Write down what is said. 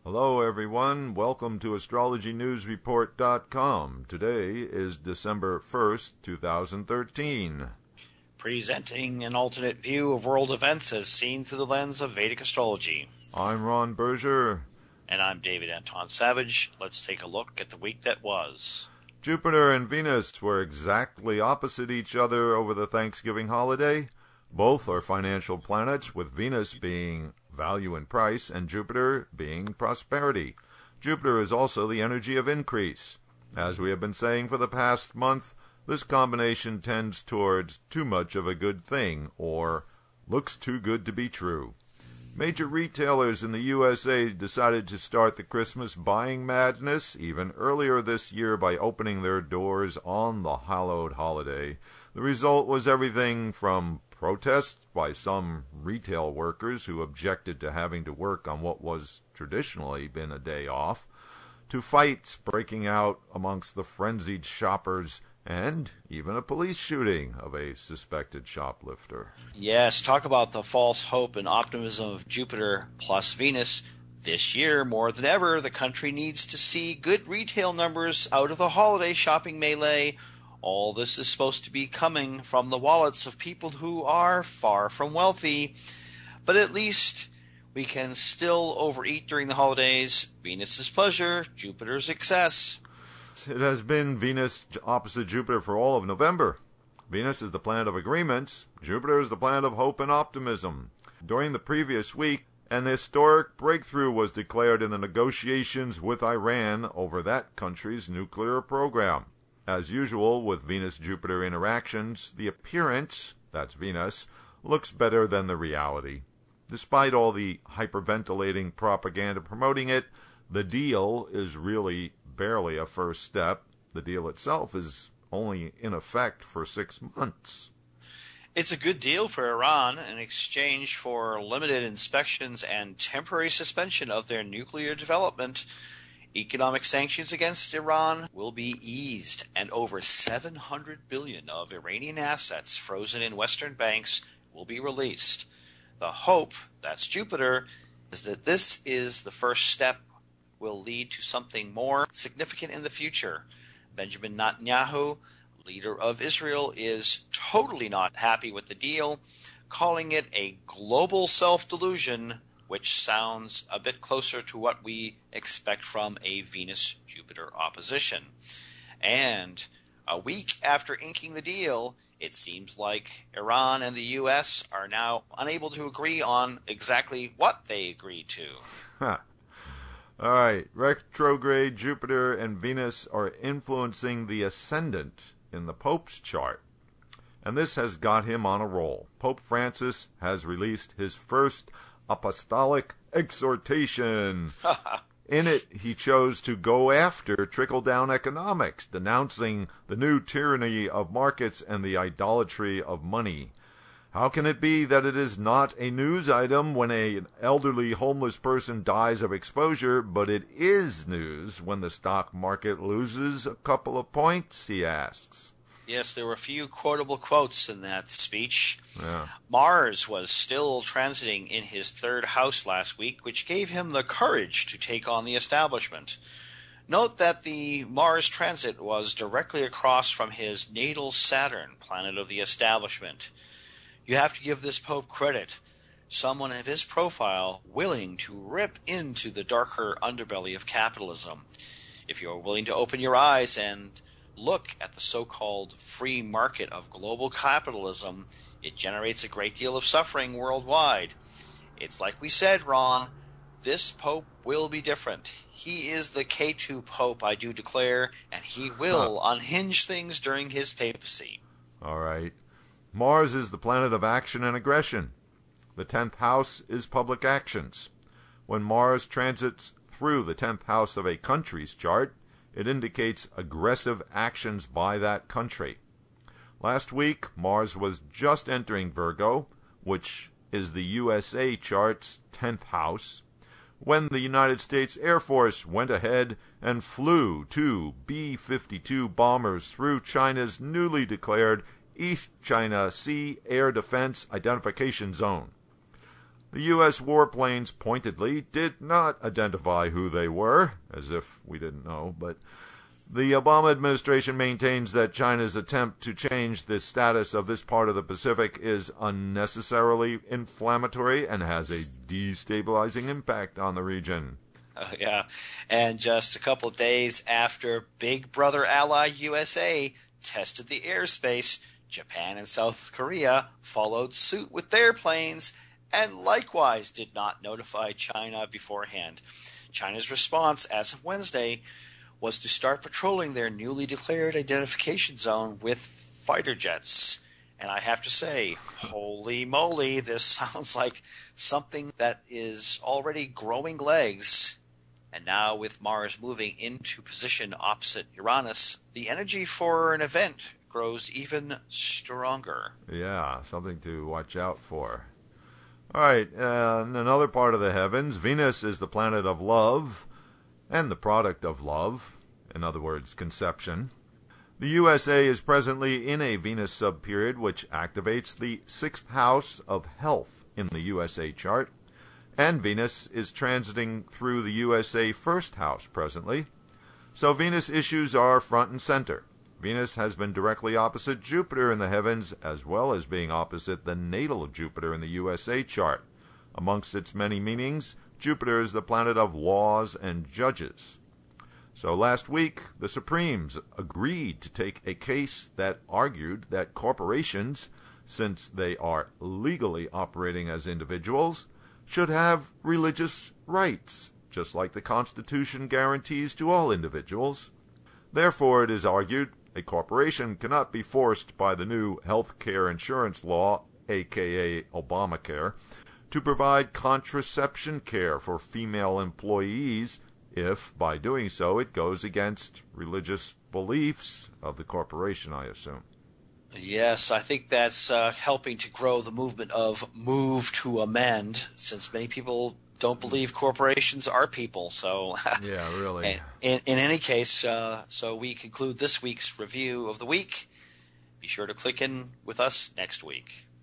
Hello, everyone. Welcome to AstrologyNewsReport.com. Today is December 1st, 2013. Presenting an alternate view of world events as seen through the lens of Vedic astrology. I'm Ron Berger. And I'm David Anton Savage. Let's take a look at the week that was. Jupiter and Venus were exactly opposite each other over the Thanksgiving holiday. Both are financial planets, with Venus being value and price, and Jupiter being prosperity. Jupiter is also the energy of increase. As we have been saying for the past month, this combination tends towards too much of a good thing, or looks too good to be true. Major retailers in the USA decided to start the Christmas buying madness even earlier this year by opening their doors on the hallowed holiday. The result was everything from protests by some retail workers who objected to having to work on what was traditionally been a day off, to fights breaking out amongst the frenzied shoppers, and even a police shooting of a suspected shoplifter. Yes, talk about the false hope and optimism of Jupiter plus Venus. This year, more than ever, the country needs to see good retail numbers out of the holiday shopping melee. All this is supposed to be coming from the wallets of people who are far from wealthy. But at least we can still overeat during the holidays. Venus's pleasure, Jupiter's excess. It has been Venus opposite Jupiter for all of November. Venus is the planet of agreements. Jupiter is the planet of hope and optimism. During the previous week, an historic breakthrough was declared in the negotiations with Iran over that country's nuclear program. As usual with Venus-Jupiter interactions, the appearance, that's Venus, looks better than the reality. Despite all the hyperventilating propaganda promoting it, the deal is really barely a first step. The deal itself is only in effect for 6 months. It's a good deal for Iran in exchange for limited inspections and temporary suspension of their nuclear development. Economic sanctions against Iran will be eased, and over $700 billion of Iranian assets frozen in Western banks will be released. The hope, that's Jupiter, is that this is the first step will lead to something more significant in the future. Benjamin Netanyahu, leader of Israel, is totally not happy with the deal, calling it a global self-delusion, which sounds a bit closer to what we expect from a Venus-Jupiter opposition. And a week after inking the deal, it seems like Iran and the U.S. are now unable to agree on exactly what they agreed to. Huh. All right, retrograde Jupiter and Venus are influencing the ascendant in the Pope's chart, and this has got him on a roll. Pope Francis has released his first apostolic exhortation. In it, he chose to go after trickle-down economics, denouncing the new tyranny of markets and the idolatry of money. How can it be that it is not a news item when an elderly homeless person dies of exposure, but it is news when the stock market loses a couple of points, he asks. Yes, there were a few quotable quotes in that speech. Yeah. Mars was still transiting in his third house last week, which gave him the courage to take on the establishment. Note that the Mars transit was directly across from his natal Saturn, planet of the establishment. You have to give this Pope credit. Someone of his profile willing to rip into the darker underbelly of capitalism. If you're willing to open your eyes and look at the so-called free market of global capitalism, it generates a great deal of suffering worldwide. It's like we said, Ron, this Pope will be different. He is the K2 Pope, I do declare, and he will unhinge things during his papacy. All right. Mars is the planet of action and aggression. The 10th house is public actions. When Mars transits through the 10th house of a country's chart, it indicates aggressive actions by that country. Last week, Mars was just entering Virgo, which is the USA chart's 10th house, when the United States Air Force went ahead and flew two B-52 bombers through China's newly declared East China Sea Air Defense Identification Zone. The U.S. warplanes pointedly did not identify who they were, as if we didn't know, but the Obama administration maintains that China's attempt to change the status of this part of the Pacific is unnecessarily inflammatory and has a destabilizing impact on the region. Yeah, and just a couple of days after Big Brother ally USA tested the airspace, Japan and South Korea followed suit with their planes and likewise did not notify China beforehand. China's response as of Wednesday was to start patrolling their newly declared identification zone with fighter jets. And I have to say, holy moly, this sounds like something that is already growing legs. And now with Mars moving into position opposite Uranus, the energy for an event grows even stronger. Yeah, something to watch out for. All right, in another part of the heavens, Venus is the planet of love and the product of love, in other words, conception. The USA is presently in a Venus subperiod which activates the 6th house of health in the USA chart, and Venus is transiting through the USA 1st house presently. So Venus issues are front and center. Venus has been directly opposite Jupiter in the heavens, as well as being opposite the natal Jupiter in the USA chart. Amongst its many meanings, Jupiter is the planet of laws and judges. So last week, the Supremes agreed to take a case that argued that corporations, since they are legally operating as individuals, should have religious rights, just like the Constitution guarantees to all individuals. Therefore, it is argued, a corporation cannot be forced by the new health care insurance law, aka Obamacare, to provide contraception care for female employees if, by doing so, it goes against religious beliefs of the corporation, I assume. Yes, I think that's helping to grow the movement of move to amend, since many people don't believe corporations are people. So, yeah, really. In any case, so we conclude this week's review of the week. Be sure to click in with us next week.